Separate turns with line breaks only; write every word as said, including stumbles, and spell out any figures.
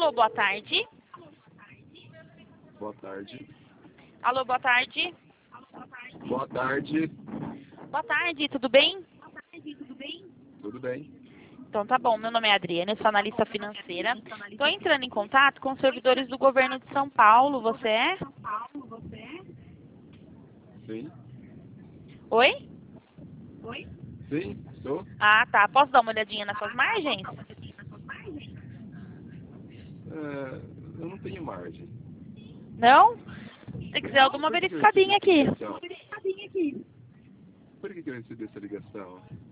Alô, boa tarde.
Boa tarde.
Alô, boa tarde.
Boa tarde.
Boa tarde, tudo bem?
Tudo bem?
Então tá bom, meu nome é Adriana, eu sou analista financeira. Estou entrando em contato com os servidores do governo de São Paulo, você é?
Sim.
Oi?
Sim, sou.
Ah, tá. Posso dar uma olhadinha nas suas margens?
É, eu não tenho margem.
Não? Se quiser, eu dou uma
Por que que eu recebi
verificadinha
essa
aqui.
ligação? Por que que eu recebi essa ligação?